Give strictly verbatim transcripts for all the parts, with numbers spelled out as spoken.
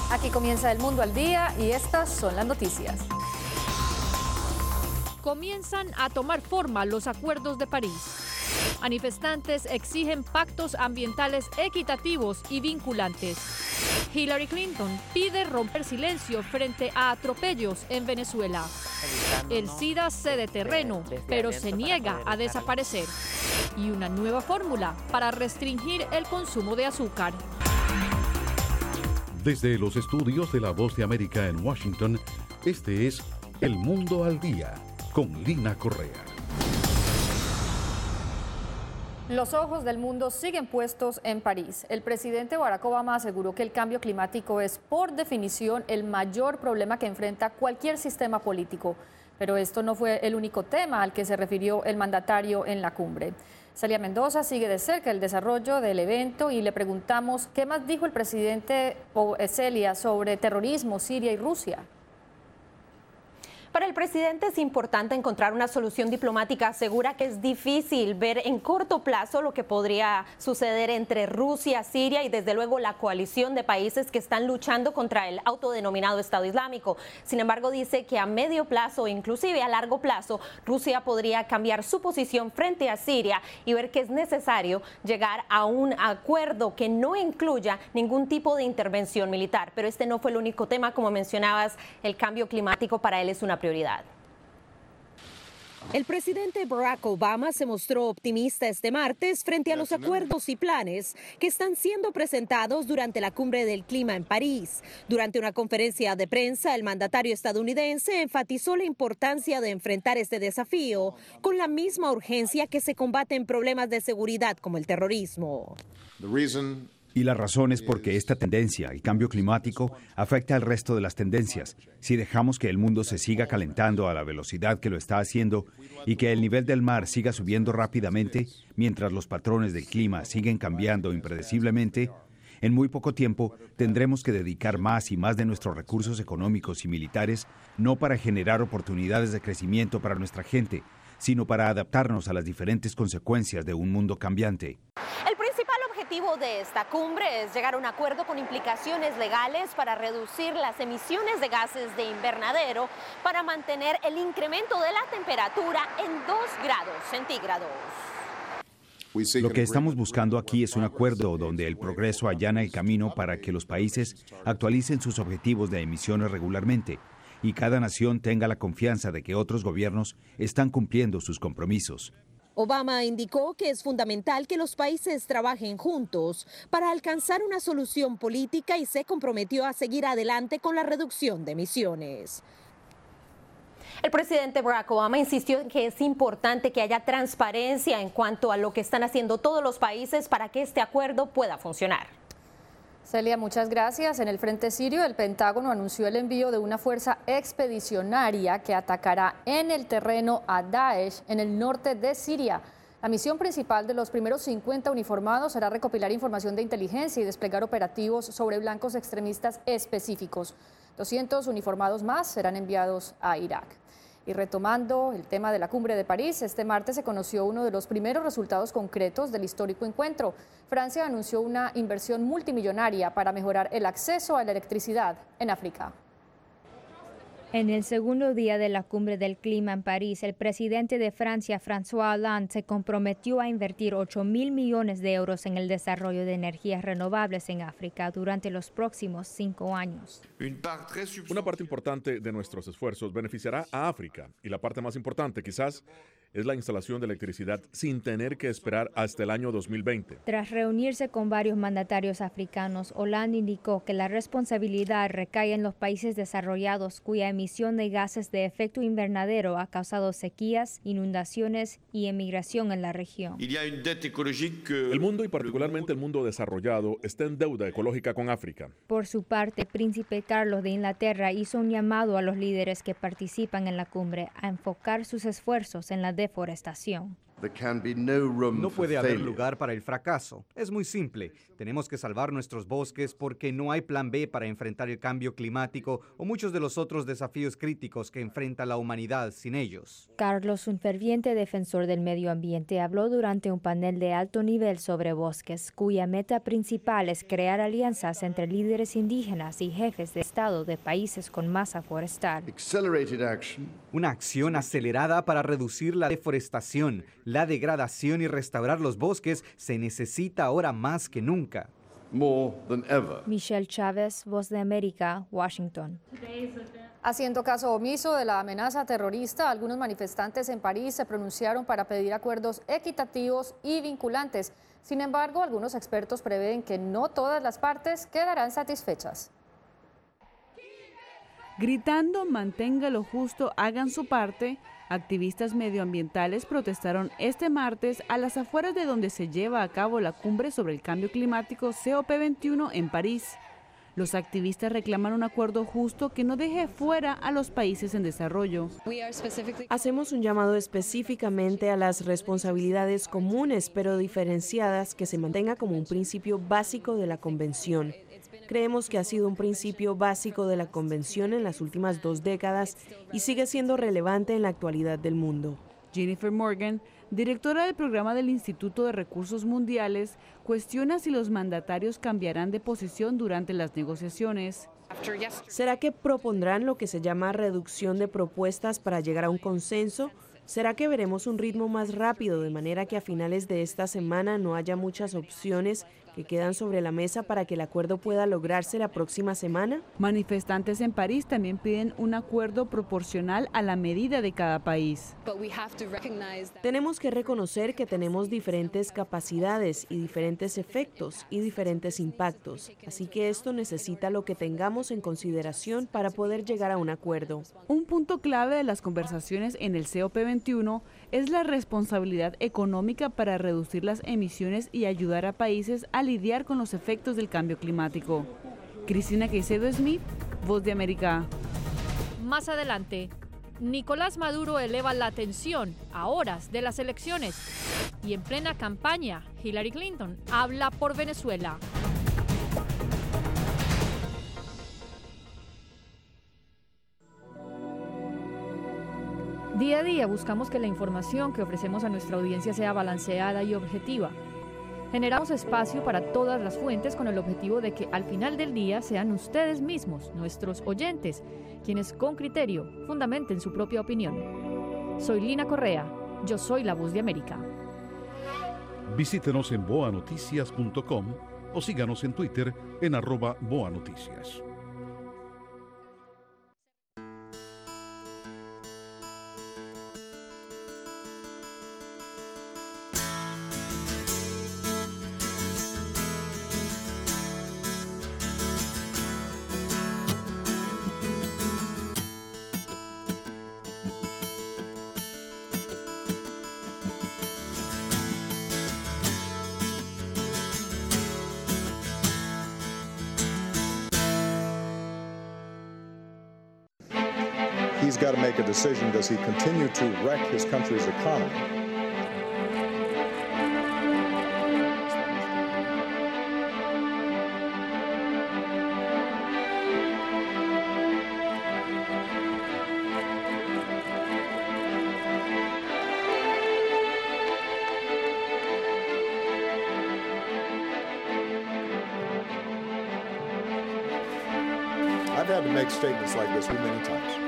Aquí comienza El Mundo al Día y estas son las noticias. Comienzan a tomar forma los acuerdos de París. Manifestantes exigen pactos ambientales equitativos y vinculantes. Hillary Clinton pide romper silencio frente a atropellos en Venezuela. El SIDA cede terreno, pero se niega a desaparecer. Y una nueva fórmula para restringir el consumo de azúcar. Desde los estudios de La Voz de América en Washington, este es El Mundo al Día, con Lina Correa. Los ojos del mundo siguen puestos en París. El presidente Barack Obama aseguró que el cambio climático es, por definición, el mayor problema que enfrenta cualquier sistema político. Pero esto no fue el único tema al que se refirió el mandatario en la cumbre. Celia Mendoza sigue de cerca el desarrollo del evento y le preguntamos qué más dijo el presidente Celia sobre terrorismo, Siria y Rusia. Para el presidente es importante encontrar una solución diplomática. Asegura que es difícil ver en corto plazo lo que podría suceder entre Rusia, Siria y desde luego la coalición de países que están luchando contra el autodenominado Estado Islámico. Sin embargo, dice que a medio plazo e inclusive a largo plazo Rusia podría cambiar su posición frente a Siria y ver que es necesario llegar a un acuerdo que no incluya ningún tipo de intervención militar. Pero este no fue el único tema. Como mencionabas, el cambio climático para él es una prioridad. El presidente Barack Obama se mostró optimista este martes frente a los acuerdos y planes que están siendo presentados durante la Cumbre del Clima en París. Durante una conferencia de prensa, el mandatario estadounidense enfatizó la importancia de enfrentar este desafío con la misma urgencia que se combaten problemas de seguridad como el terrorismo. Y la razón es porque esta tendencia, el cambio climático, afecta al resto de las tendencias. Si dejamos que el mundo se siga calentando a la velocidad que lo está haciendo y que el nivel del mar siga subiendo rápidamente, mientras los patrones del clima siguen cambiando impredeciblemente, en muy poco tiempo tendremos que dedicar más y más de nuestros recursos económicos y militares, no para generar oportunidades de crecimiento para nuestra gente, sino para adaptarnos a las diferentes consecuencias de un mundo cambiante. El objetivo de esta cumbre es llegar a un acuerdo con implicaciones legales para reducir las emisiones de gases de invernadero para mantener el incremento de la temperatura en dos grados centígrados. Lo que estamos buscando aquí es un acuerdo donde el progreso allana el camino para que los países actualicen sus objetivos de emisiones regularmente y cada nación tenga la confianza de que otros gobiernos están cumpliendo sus compromisos. Obama indicó que es fundamental que los países trabajen juntos para alcanzar una solución política y se comprometió a seguir adelante con la reducción de emisiones. El presidente Barack Obama insistió en que es importante que haya transparencia en cuanto a lo que están haciendo todos los países para que este acuerdo pueda funcionar. Celia, muchas gracias. En el frente sirio, el Pentágono anunció el envío de una fuerza expedicionaria que atacará en el terreno a Daesh en el norte de Siria. La misión principal de los primeros cincuenta uniformados será recopilar información de inteligencia y desplegar operativos sobre blancos extremistas específicos. doscientos uniformados más serán enviados a Irak. Y retomando el tema de la Cumbre de París, este martes se conoció uno de los primeros resultados concretos del histórico encuentro. Francia anunció una inversión multimillonaria para mejorar el acceso a la electricidad en África. En el segundo día de la Cumbre del Clima en París, el presidente de Francia, François Hollande, se comprometió a invertir ocho mil millones de euros en el desarrollo de energías renovables en África durante los próximos cinco años. Una parte importante de nuestros esfuerzos beneficiará a África y la parte más importante, quizás, es la instalación de electricidad sin tener que esperar hasta el año dos mil veinte. Tras reunirse con varios mandatarios africanos, Hollande indicó que la responsabilidad recae en los países desarrollados cuya emisión de gases de efecto invernadero ha causado sequías, inundaciones y emigración en la región. El mundo y particularmente el mundo desarrollado está en deuda ecológica con África. Por su parte, el príncipe Carlos de Inglaterra hizo un llamado a los líderes que participan en la cumbre a enfocar sus esfuerzos en la deforestación. No puede haber lugar para el fracaso. Es muy simple. Tenemos que salvar nuestros bosques porque no hay plan B para enfrentar el cambio climático o muchos de los otros desafíos críticos que enfrenta la humanidad sin ellos. Carlos, un ferviente defensor del medio ambiente, habló durante un panel de alto nivel sobre bosques, cuya meta principal es crear alianzas entre líderes indígenas y jefes de Estado de países con masa forestal. Una acción acelerada para reducir la deforestación, la degradación y restaurar los bosques se necesita ahora más que nunca. Michelle Chávez, Voz de América, Washington. Haciendo caso omiso de la amenaza terrorista, algunos manifestantes en París se pronunciaron para pedir acuerdos equitativos y vinculantes. Sin embargo, algunos expertos prevén que no todas las partes quedarán satisfechas. Gritando mantenga lo justo, hagan su parte, activistas medioambientales protestaron este martes a las afueras de donde se lleva a cabo la cumbre sobre el cambio climático C O P veintiuno en París. Los activistas reclaman un acuerdo justo que no deje fuera a los países en desarrollo. Hacemos un llamado específicamente a las responsabilidades comunes pero diferenciadas que se mantenga como un principio básico de la Convención. Creemos que ha sido un principio básico de la Convención en las últimas dos décadas y sigue siendo relevante en la actualidad del mundo. Jennifer Morgan, directora del programa del Instituto de Recursos Mundiales, cuestiona si los mandatarios cambiarán de posición durante las negociaciones. ¿Será que propondrán lo que se llama reducción de propuestas para llegar a un consenso? ¿Será que veremos un ritmo más rápido de manera que a finales de esta semana no haya muchas opciones que quedan sobre la mesa para que el acuerdo pueda lograrse la próxima semana? Manifestantes en París también piden un acuerdo proporcional a la medida de cada país. Tenemos que reconocer que tenemos diferentes capacidades y diferentes efectos y diferentes impactos, así que esto necesita lo que tengamos en consideración para poder llegar a un acuerdo. Un punto clave de las conversaciones en el C O P veintiuno es la responsabilidad económica para reducir las emisiones y ayudar a países a lidiar con los efectos del cambio climático. Cristina Caicedo Smith, Voz de América. Más adelante, Nicolás Maduro eleva la tensión a horas de las elecciones y en plena campaña, Hillary Clinton habla por Venezuela. Día a día buscamos que la información que ofrecemos a nuestra audiencia sea balanceada y objetiva. Generamos espacio para todas las fuentes con el objetivo de que al final del día sean ustedes mismos, nuestros oyentes, quienes con criterio fundamenten su propia opinión. Soy Lina Correa, yo soy la Voz de América. Visítenos en boa noticias punto com o síganos en Twitter en arroba boanoticias. He's got to make a decision. Does he continue to wreck his country's economy? I've had to make statements like this many times.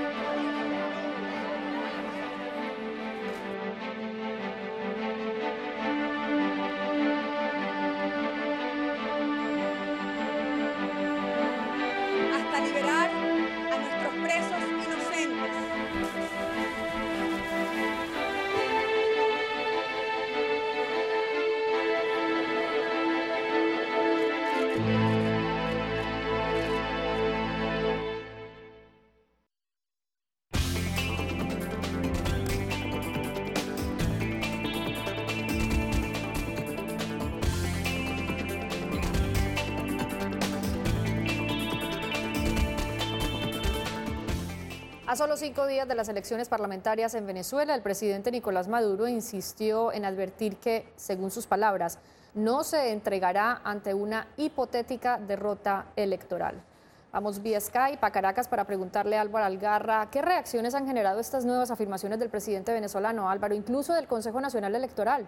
A solo cinco días de las elecciones parlamentarias en Venezuela, el presidente Nicolás Maduro insistió en advertir que, según sus palabras, no se entregará ante una hipotética derrota electoral. Vamos vía Skype a Caracas para preguntarle a Álvaro Algarra qué reacciones han generado estas nuevas afirmaciones del presidente venezolano, Álvaro, incluso del Consejo Nacional Electoral.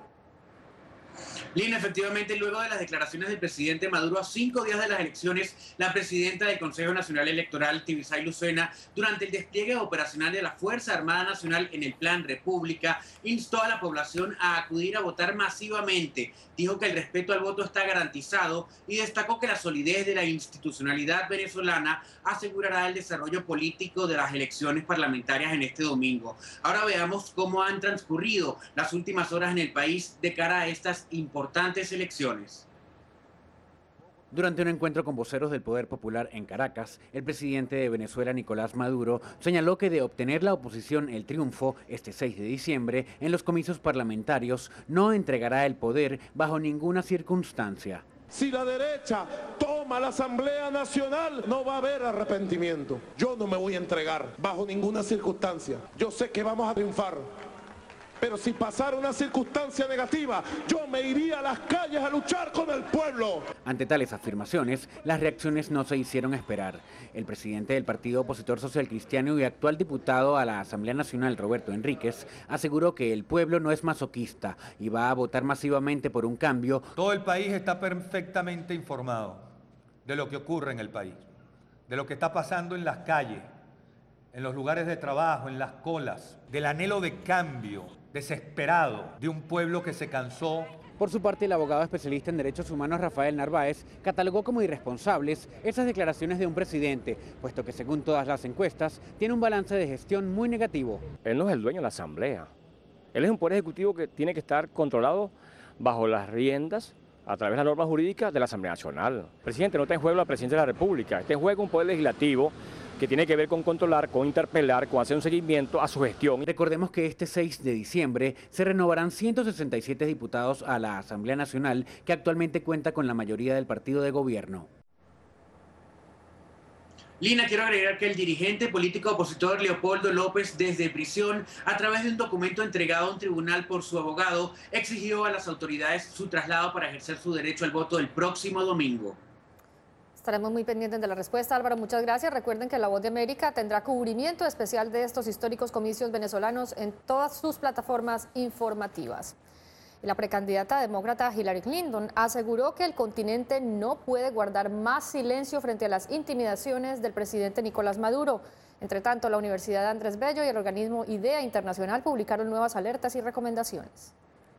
Lina, efectivamente, luego de las declaraciones del presidente Maduro a cinco días de las elecciones, la presidenta del Consejo Nacional Electoral, Tibisay Lucena, durante el despliegue operacional de la Fuerza Armada Nacional en el Plan República, instó a la población a acudir a votar masivamente. Dijo que el respeto al voto está garantizado y destacó que la solidez de la institucionalidad venezolana asegurará el desarrollo político de las elecciones parlamentarias en este domingo. Ahora veamos cómo han transcurrido las últimas horas en el país de cara a estas importantes elecciones. Durante un encuentro con voceros del Poder Popular en Caracas, el presidente de Venezuela, Nicolás Maduro, señaló que de obtener la oposición el triunfo este seis de diciembre en los comicios parlamentarios, no entregará el poder bajo ninguna circunstancia. Si la derecha toma la Asamblea Nacional, no va a haber arrepentimiento. Yo no me voy a entregar bajo ninguna circunstancia. Yo sé que vamos a triunfar. Pero si pasara una circunstancia negativa, yo me iría a las calles a luchar con el pueblo. Ante tales afirmaciones, las reacciones no se hicieron esperar. El presidente del partido opositor social cristiano y actual diputado a la Asamblea Nacional, Roberto Enríquez, aseguró que el pueblo no es masoquista y va a votar masivamente por un cambio. Todo el país está perfectamente informado de lo que ocurre en el país, de lo que está pasando en las calles, en los lugares de trabajo, en las colas, del anhelo de cambio desesperado de un pueblo que se cansó. Por su parte, el abogado especialista en derechos humanos Rafael Narváez catalogó como irresponsables esas declaraciones de un presidente, puesto que según todas las encuestas tiene un balance de gestión muy negativo. Él no es el dueño de la Asamblea. Él es un poder ejecutivo que tiene que estar controlado bajo las riendas a través de la norma jurídica de la Asamblea Nacional. El presidente no está en juego la presidencia de la República, está en juego un poder legislativo que tiene que ver con controlar, con interpelar, con hacer un seguimiento a su gestión. Recordemos que este seis de diciembre se renovarán ciento sesenta y siete diputados a la Asamblea Nacional, que actualmente cuenta con la mayoría del partido de gobierno. Lina, quiero agregar que el dirigente político opositor Leopoldo López, desde prisión, a través de un documento entregado a un tribunal por su abogado, exigió a las autoridades su traslado para ejercer su derecho al voto el próximo domingo. Estaremos muy pendientes de la respuesta, Álvaro, muchas gracias. Recuerden que La Voz de América tendrá cubrimiento especial de estos históricos comicios venezolanos en todas sus plataformas informativas. La precandidata demócrata Hillary Clinton aseguró que el continente no puede guardar más silencio frente a las intimidaciones del presidente Nicolás Maduro. Entre tanto, la Universidad Andrés Bello y el organismo IDEA Internacional publicaron nuevas alertas y recomendaciones.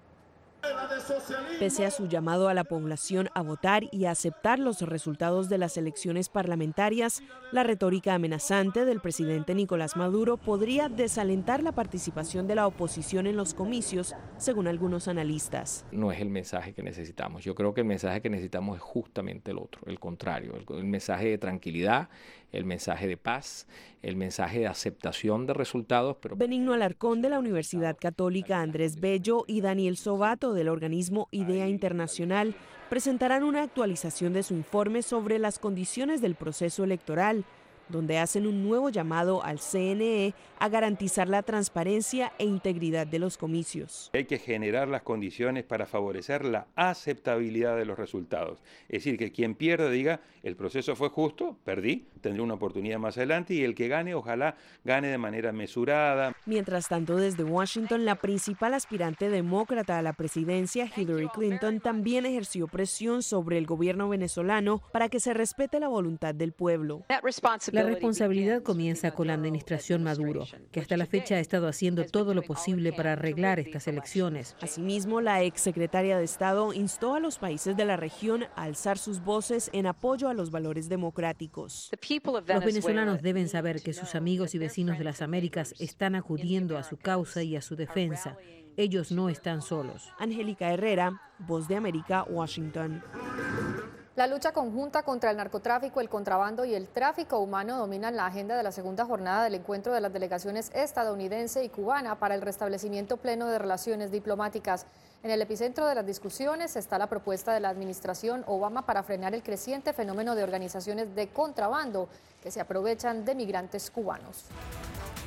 Pese a su llamado a la población a votar y a aceptar los resultados de las elecciones parlamentarias, la retórica amenazante del presidente Nicolás Maduro podría desalentar la participación de la oposición en los comicios, según algunos analistas. No es el mensaje que necesitamos. Yo creo que el mensaje que necesitamos es justamente el otro, el contrario, el, el mensaje de tranquilidad, el mensaje de paz, el mensaje de aceptación de resultados. Pero... Benigno Alarcón de la Universidad Católica Andrés Bello y Daniel Sobato del organismo IDEA Internacional presentarán una actualización de su informe sobre las condiciones del proceso electoral, donde hacen un nuevo llamado al C N E a garantizar la transparencia e integridad de los comicios. Hay que generar las condiciones para favorecer la aceptabilidad de los resultados. Es decir, que quien pierda diga, el proceso fue justo, perdí, tendré una oportunidad más adelante, y el que gane, ojalá gane de manera mesurada. Mientras tanto, desde Washington, la principal aspirante demócrata a la presidencia, Hillary Clinton, también ejerció presión sobre el gobierno venezolano para que se respete la voluntad del pueblo. La responsabilidad comienza con la administración Maduro, que hasta la fecha ha estado haciendo todo lo posible para arreglar estas elecciones. Asimismo, la exsecretaria de Estado instó a los países de la región a alzar sus voces en apoyo a los valores democráticos. Los venezolanos deben saber que sus amigos y vecinos de las Américas están acudiendo a su causa y a su defensa. Ellos no están solos. Angélica Herrera, Voz de América, Washington. La lucha conjunta contra el narcotráfico, el contrabando y el tráfico humano dominan la agenda de la segunda jornada del encuentro de las delegaciones estadounidense y cubana para el restablecimiento pleno de relaciones diplomáticas. En el epicentro de las discusiones está la propuesta de la administración Obama para frenar el creciente fenómeno de organizaciones de contrabando que se aprovechan de migrantes cubanos.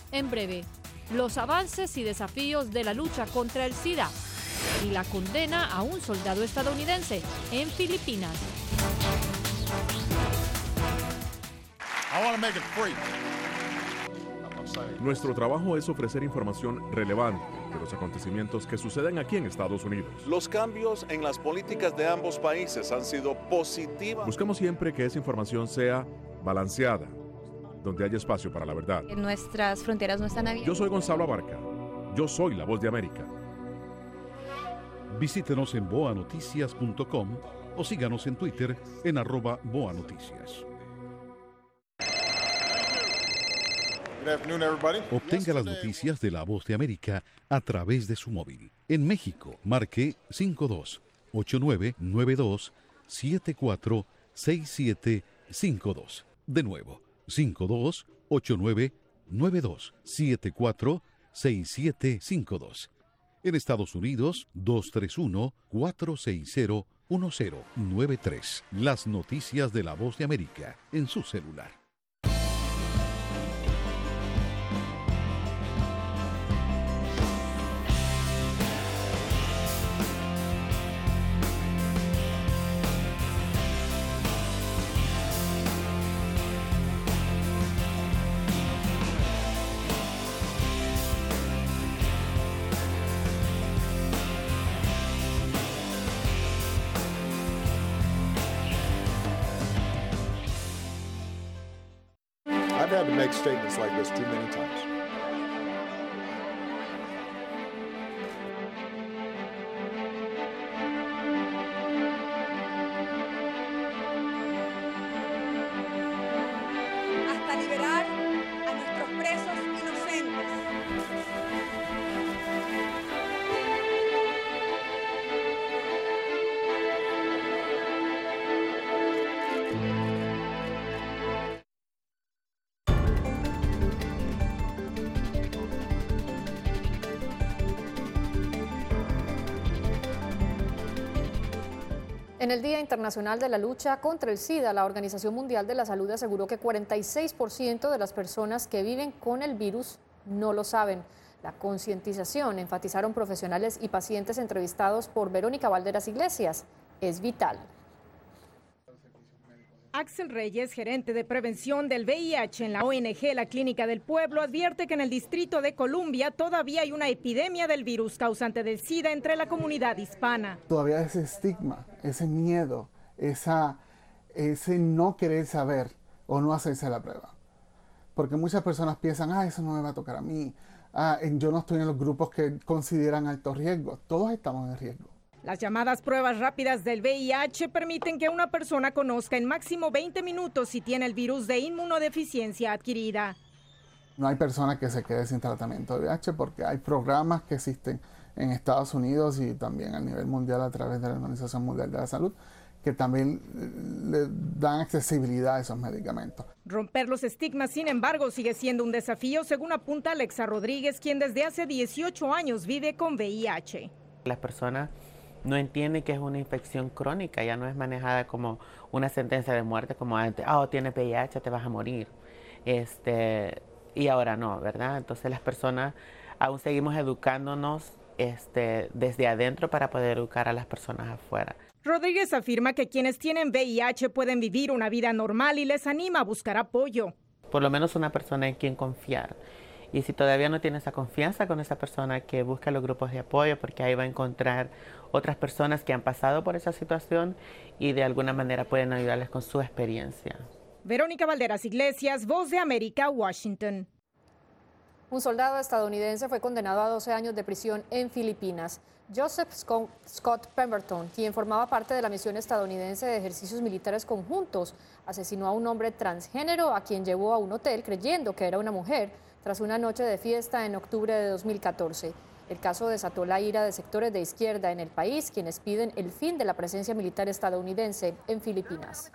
En breve, los avances y desafíos de la lucha contra el SIDA y la condena a un soldado estadounidense en Filipinas. Nuestro trabajo es ofrecer información relevante de los acontecimientos que suceden aquí en Estados Unidos. Los cambios en las políticas de ambos países han sido positivos. Buscamos siempre que esa información sea balanceada, donde haya espacio para la verdad. Nuestras fronteras no están abiertas. Yo soy Gonzalo Abarca. Yo soy La Voz de América. Visítenos en boa noticias punto com o síganos en Twitter en arroba boa noticias. Obtenga las noticias de La Voz de América a través de su móvil. En México, marque cinco dos ocho nueve nueve dos siete cuatro seis siete cinco dos. De nuevo, cinco dos ocho nueve nueve dos siete cuatro seis siete cinco dos. En Estados Unidos, dos tres uno cuatro seis cero uno cero nueve tres. Las noticias de La Voz de América en su celular. I've had to make statements like this too many times. Hasta liberar a nuestros presos inocentes. En el Día Internacional de la Lucha contra el SIDA, la Organización Mundial de la Salud aseguró que cuarenta y seis por ciento de las personas que viven con el virus no lo saben. La concientización, enfatizaron profesionales y pacientes entrevistados por Verónica Valderas Iglesias, es vital. Axel Reyes, gerente de prevención del V I H en la O N G La Clínica del Pueblo, advierte que en el Distrito de Columbia todavía hay una epidemia del virus causante del SIDA entre la comunidad hispana. Todavía ese estigma, ese miedo, esa, ese no querer saber o no hacerse la prueba. Porque muchas personas piensan, ah, eso no me va a tocar a mí, ah, yo no estoy en los grupos que consideran alto riesgo. Todos estamos en riesgo. Las llamadas pruebas rápidas del V I H permiten que una persona conozca en máximo veinte minutos si tiene el virus de inmunodeficiencia adquirida. No hay persona que se quede sin tratamiento de V I H porque hay programas que existen en Estados Unidos y también a nivel mundial a través de la Organización Mundial de la Salud que también le dan accesibilidad a esos medicamentos. Romper los estigmas, sin embargo, sigue siendo un desafío, según apunta Alexa Rodríguez, quien desde hace dieciocho años vive con V I H. Las personas no entienden que es una infección crónica, ya no es manejada como una sentencia de muerte como antes. Ah, oh, tienes V I H, te vas a morir. Este, y ahora no, ¿verdad? Entonces las personas aún seguimos educándonos este, desde adentro para poder educar a las personas afuera. Rodríguez afirma que quienes tienen V I H pueden vivir una vida normal y les anima a buscar apoyo. Por lo menos una persona en quien confiar. Y si todavía no tiene esa confianza con esa persona, que busque los grupos de apoyo, porque ahí va a encontrar otras personas que han pasado por esa situación y de alguna manera pueden ayudarles con su experiencia. Verónica Valderas Iglesias, Voz de América, Washington. Un soldado estadounidense fue condenado a doce años de prisión en Filipinas. Joseph Scott Pemberton, quien formaba parte de la misión estadounidense de ejercicios militares conjuntos, asesinó a un hombre transgénero a quien llevó a un hotel creyendo que era una mujer tras una noche de fiesta en octubre de dos mil catorce. El caso desató la ira de sectores de izquierda en el país, quienes piden el fin de la presencia militar estadounidense en Filipinas.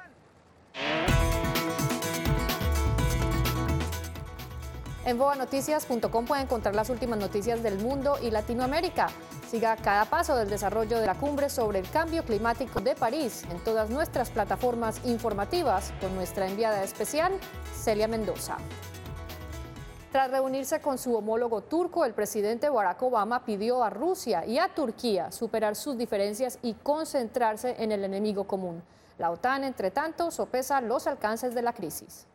En boa noticias punto com puede encontrar las últimas noticias del mundo y Latinoamérica. Siga cada paso del desarrollo de la cumbre sobre el cambio climático de París en todas nuestras plataformas informativas con nuestra enviada especial, Celia Mendoza. Tras reunirse con su homólogo turco, el presidente Barack Obama pidió a Rusia y a Turquía superar sus diferencias y concentrarse en el enemigo común. La OTAN, entre tanto, sopesa los alcances de la crisis.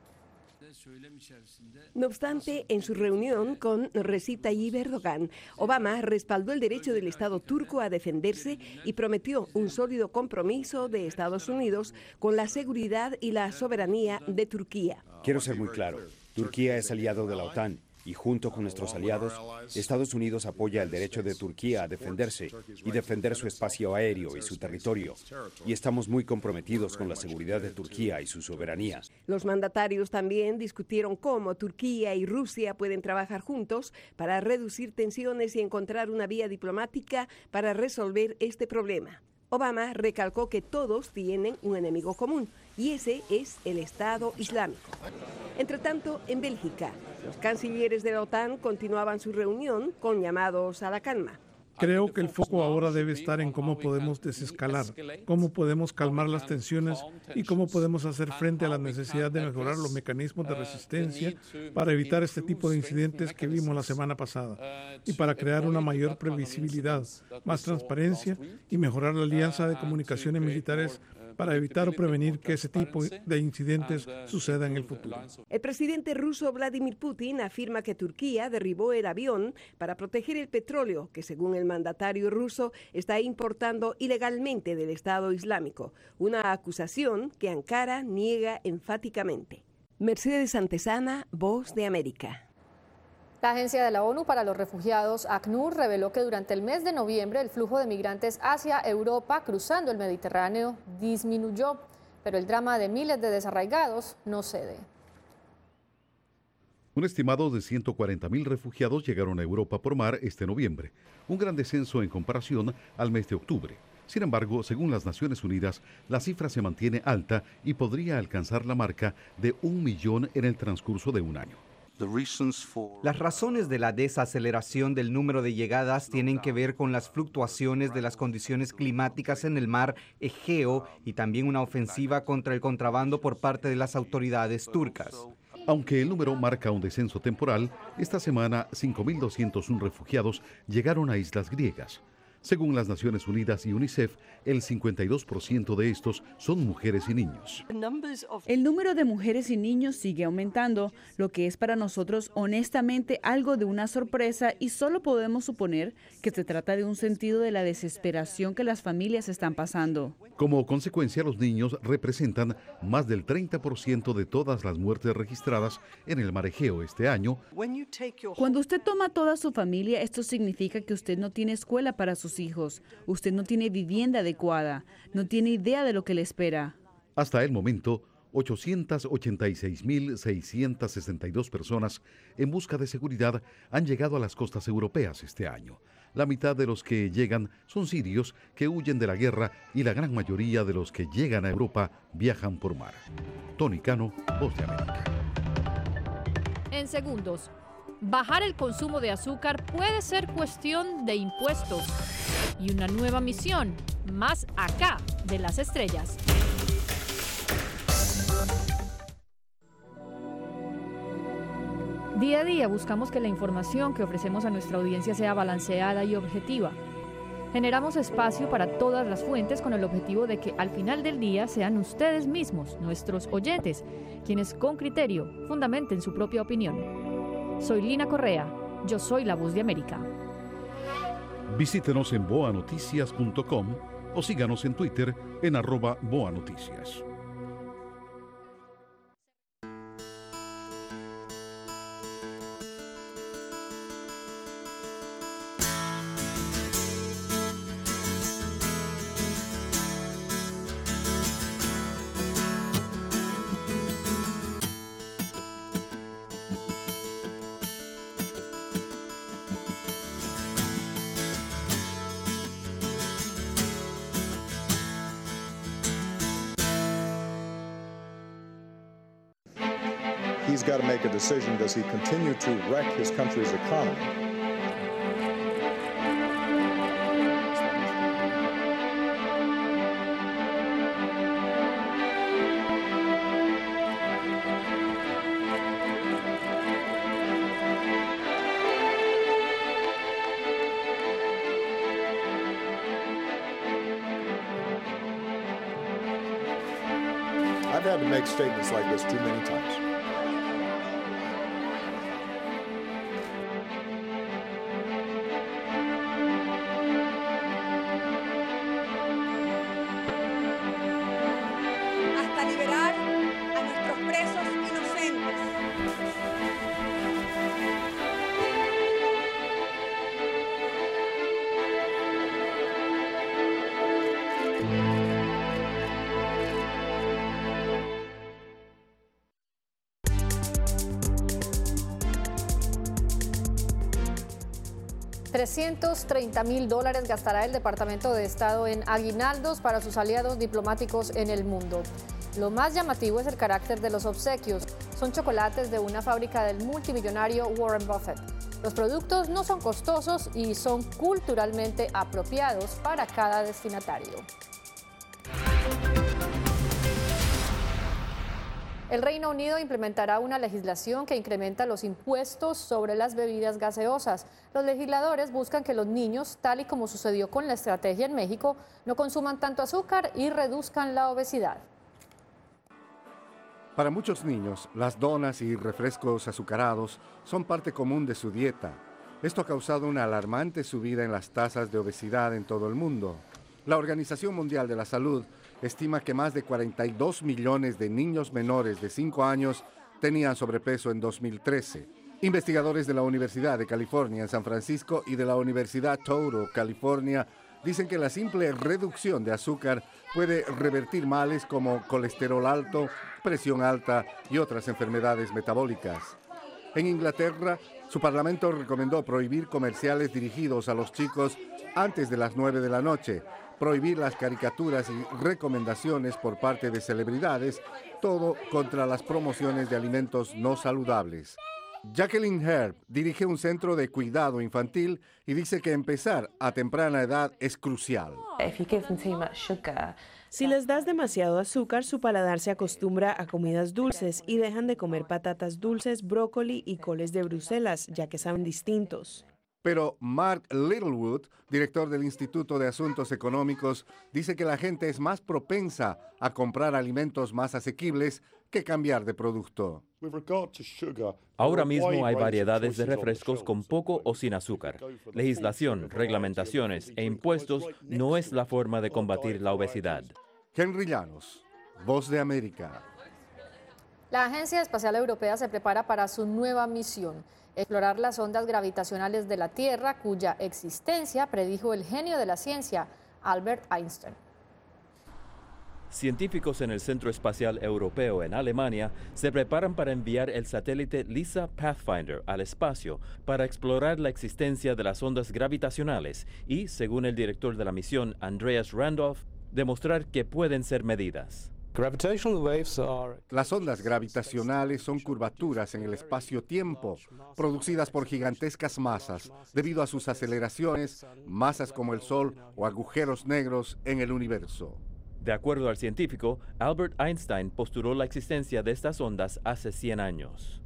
No obstante, en su reunión con Recep Tayyip Erdogan, Obama respaldó el derecho del Estado turco a defenderse y prometió un sólido compromiso de Estados Unidos con la seguridad y la soberanía de Turquía. Quiero ser muy claro, Turquía es aliado de la OTAN y junto con nuestros aliados, Estados Unidos apoya el derecho de Turquía a defenderse y defender su espacio aéreo y su territorio. Y estamos muy comprometidos con la seguridad de Turquía y su soberanía. Los mandatarios también discutieron cómo Turquía y Rusia pueden trabajar juntos para reducir tensiones y encontrar una vía diplomática para resolver este problema. Obama recalcó que todos tienen un enemigo común, y ese es el Estado Islámico. Entre tanto, en Bélgica, los cancilleres de la OTAN continuaban su reunión con llamados a la calma. Creo que el foco ahora debe estar en cómo podemos desescalar, cómo podemos calmar las tensiones y cómo podemos hacer frente a la necesidad de mejorar los mecanismos de resistencia para evitar este tipo de incidentes que vimos la semana pasada y para crear una mayor previsibilidad, más transparencia y mejorar la alianza de comunicaciones militares para evitar o prevenir que ese tipo de incidentes suceda en el futuro. El presidente ruso Vladimir Putin afirma que Turquía derribó el avión para proteger el petróleo que, según el mandatario ruso, está importando ilegalmente del Estado Islámico, una acusación que Ankara niega enfáticamente. Mercedes Antesana, Voz de América. La Agencia de la ONU para los Refugiados, ACNUR, reveló que durante el mes de noviembre el flujo de migrantes hacia Europa cruzando el Mediterráneo disminuyó, pero el drama de miles de desarraigados no cede. Un estimado de ciento cuarenta mil refugiados llegaron a Europa por mar este noviembre, un gran descenso en comparación al mes de octubre. Sin embargo, según las Naciones Unidas, la cifra se mantiene alta y podría alcanzar la marca de un millón en el transcurso de un año. Las razones de la desaceleración del número de llegadas tienen que ver con las fluctuaciones de las condiciones climáticas en el mar Egeo y también una ofensiva contra el contrabando por parte de las autoridades turcas. Aunque el número marca un descenso temporal, esta semana cinco mil doscientos uno refugiados llegaron a islas griegas. Según las Naciones Unidas y UNICEF, el cincuenta y dos por ciento de estos son mujeres y niños. El número de mujeres y niños sigue aumentando, lo que es para nosotros honestamente algo de una sorpresa y solo podemos suponer que se trata de un sentido de la desesperación que las familias están pasando. Como consecuencia, los niños representan más del treinta por ciento de todas las muertes registradas en el mar Egeo este año. Cuando usted toma a toda su familia, esto significa que usted no tiene escuela para sus hijos, usted no tiene vivienda adecuada, no tiene idea de lo que le espera. Hasta el momento, ochocientas ochenta y seis mil seiscientas sesenta y dos personas en busca de seguridad han llegado a las costas europeas este año. La mitad de los que llegan son sirios que huyen de la guerra y la gran mayoría de los que llegan a Europa viajan por mar. Tony Cano, Voz de América. En segundos, bajar el consumo de azúcar puede ser cuestión de impuestos y una nueva misión, más acá de las estrellas. Día a día buscamos que la información que ofrecemos a nuestra audiencia sea balanceada y objetiva. Generamos espacio para todas las fuentes con el objetivo de que al final del día sean ustedes mismos, nuestros oyentes, quienes con criterio fundamenten su propia opinión. Soy Lina Correa, yo soy la Voz de América. Visítenos en boa noticias punto com o síganos en Twitter en arroba boanoticias. He's got to make a decision. Does he continue to wreck his country's economy? I've had to make statements like this too many times. Hasta liberar a nuestros presos inocentes. trescientos treinta mil dólares gastará el Departamento de Estado en aguinaldos para sus aliados diplomáticos en el mundo. Lo más llamativo es el carácter de los obsequios. Son chocolates de una fábrica del multimillonario Warren Buffett. Los productos no son costosos y son culturalmente apropiados para cada destinatario. El Reino Unido implementará una legislación que incrementa los impuestos sobre las bebidas gaseosas. Los legisladores buscan que los niños, tal y como sucedió con la estrategia en México, no consuman tanto azúcar y reduzcan la obesidad. Para muchos niños, las donas y refrescos azucarados son parte común de su dieta. Esto ha causado una alarmante subida en las tasas de obesidad en todo el mundo. La Organización Mundial de la Salud estima que más de cuarenta y dos millones de niños menores de cinco años tenían sobrepeso en dos mil trece. Investigadores de la Universidad de California en San Francisco y de la Universidad Touro, California, dicen que la simple reducción de azúcar puede revertir males como colesterol alto, presión alta y otras enfermedades metabólicas. En Inglaterra, su parlamento recomendó prohibir comerciales dirigidos a los chicos antes de las nueve de la noche, prohibir las caricaturas y recomendaciones por parte de celebridades, todo contra las promociones de alimentos no saludables. Jacqueline Herb dirige un centro de cuidado infantil y dice que empezar a temprana edad es crucial. Si les das demasiado azúcar, su paladar se acostumbra a comidas dulces y dejan de comer patatas dulces, brócoli y coles de Bruselas, ya que saben distintos. Pero Mark Littlewood, director del Instituto de Asuntos Económicos, dice que la gente es más propensa a comprar alimentos más asequibles que cambiar de producto. Ahora mismo hay variedades de refrescos con poco o sin azúcar. Legislación, reglamentaciones e impuestos no es la forma de combatir la obesidad. Henry Llanos, Voz de América. La Agencia Espacial Europea se prepara para su nueva misión: explorar las ondas gravitacionales de la Tierra, cuya existencia predijo el genio de la ciencia, Albert Einstein. Científicos en el Centro Espacial Europeo en Alemania se preparan para enviar el satélite LISA Pathfinder al espacio para explorar la existencia de las ondas gravitacionales y, según el director de la misión, Andreas Randolph, demostrar que pueden ser medidas. Las ondas gravitacionales son curvaturas en el espacio-tiempo, producidas por gigantescas masas, debido a sus aceleraciones, masas como el Sol o agujeros negros en el universo. De acuerdo al científico, Albert Einstein postuló la existencia de estas ondas hace cien años.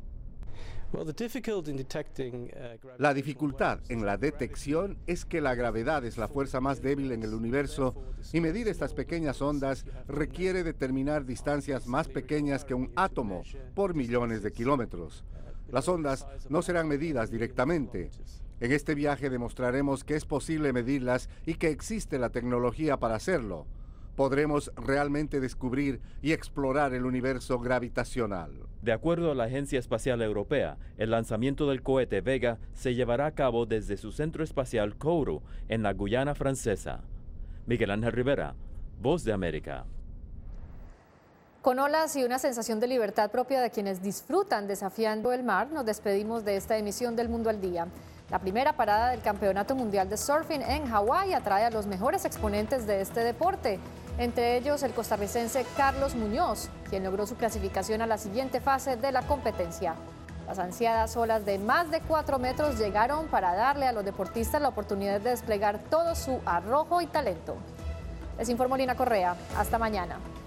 La dificultad en la detección es que la gravedad es la fuerza más débil en el universo y medir estas pequeñas ondas requiere determinar distancias más pequeñas que un átomo por millones de kilómetros. Las ondas no serán medidas directamente. En este viaje demostraremos que es posible medirlas y que existe la tecnología para hacerlo. Podremos realmente descubrir y explorar el universo gravitacional. De acuerdo a la Agencia Espacial Europea, el lanzamiento del cohete Vega se llevará a cabo desde su centro espacial Kourou, en la Guyana Francesa. Miguel Ángel Rivera, Voz de América. Con olas y una sensación de libertad propia de quienes disfrutan desafiando el mar, nos despedimos de esta emisión del Mundo al Día. La primera parada del Campeonato Mundial de Surfing en Hawái atrae a los mejores exponentes de este deporte, entre ellos el costarricense Carlos Muñoz, quien logró su clasificación a la siguiente fase de la competencia. Las ansiadas olas de más de cuatro metros llegaron para darle a los deportistas la oportunidad de desplegar todo su arrojo y talento. Les informó Lina Correa. Hasta mañana.